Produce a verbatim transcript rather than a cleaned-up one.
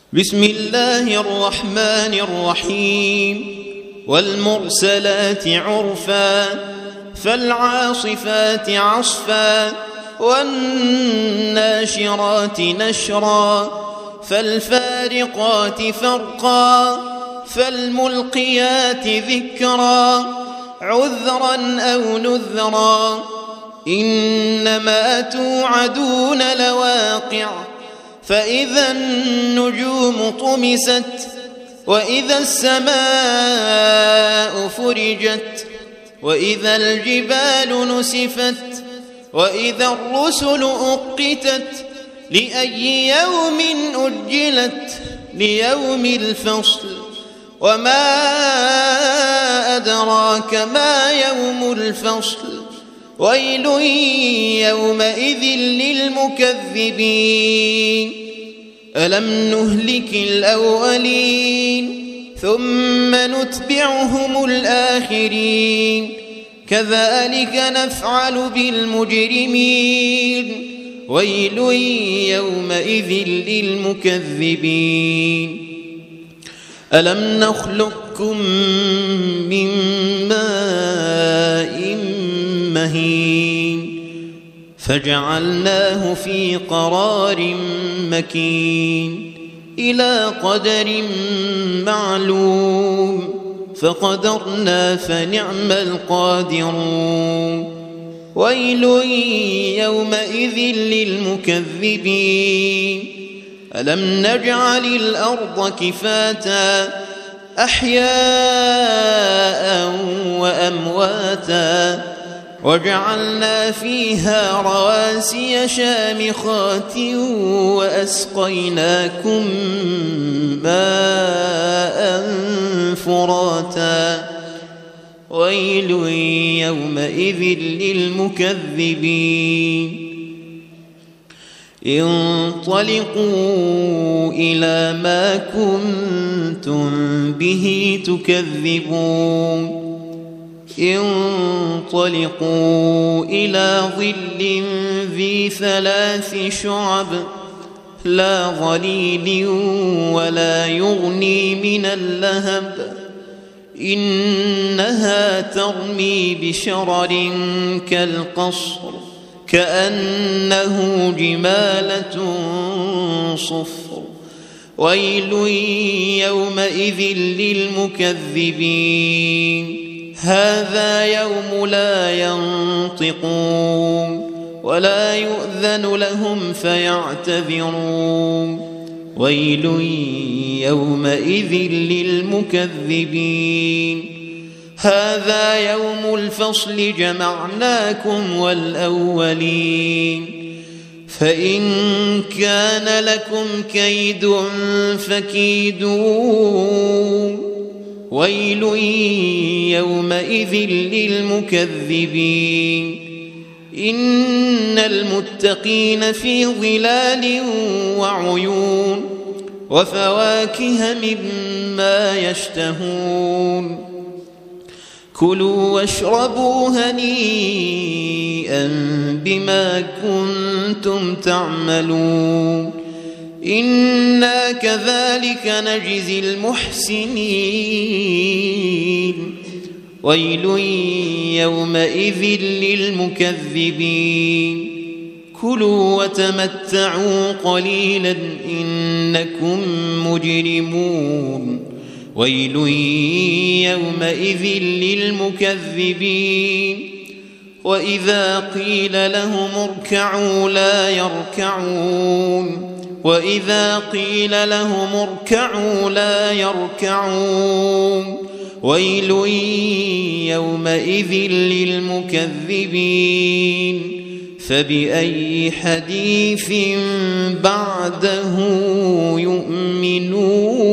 بسم الله الرحمن الرحيم والمرسلات عرفا فالعاصفات عصفا والناشرات نشرا فالفارقات فرقا فالملقيات ذكرا عذرا أو نذرا إنما توعدون لواقع فإذا النجوم طمست وإذا السماء فرجت وإذا الجبال نسفت وإذا الرسل أقتت لأي يوم أجلت ليوم الفصل وما أدراك ما يوم الفصل ويل يومئذ للمكذبين ألم نهلك الأولين ثم نتبعهم الآخرين كذلك نفعل بالمجرمين ويل يومئذ للمكذبين ألم نخلقكم من ماء مهين فجعلناه في قرار مكين إلى قدر معلوم فقدرنا فنعم القادرون ويل يومئذ للمكذبين ألم نجعل الأرض كفاتا أحياء وأمواتا وجعلنا فيها رواسي شامخات وأسقيناكم ماء فراتا ويل يومئذ للمكذبين انطلقوا إلى ما كنتم به تكذبون انطلقوا إلى ظل ذي ثلاث شعب لا ظليل ولا يغني من اللهب إنها ترمي بشرر كالقصر كأنه جمالة صفر ويل يومئذ للمكذبين هذا يوم لا ينطقون ولا يؤذن لهم فيعتذرون ويل يومئذ للمكذبين هذا يوم الفصل جمعناكم والأولين فإن كان لكم كيد فكيدون ويل يومئذ للمكذبين إن المتقين في ظلال وعيون وفواكه مما يشتهون كلوا واشربوا هنيئا بما كنتم تعملون إنا كذلك نجزي المحسنين ويل يومئذ للمكذبين كلوا وتمتعوا قليلا إنكم مجرمون ويل يومئذ للمكذبين وإذا قيل لهم اركعوا لا يركعون وإذا قيل لهم اركعوا لا يركعون ويل يومئذ للمكذبين فبأي حديث بعده يؤمنون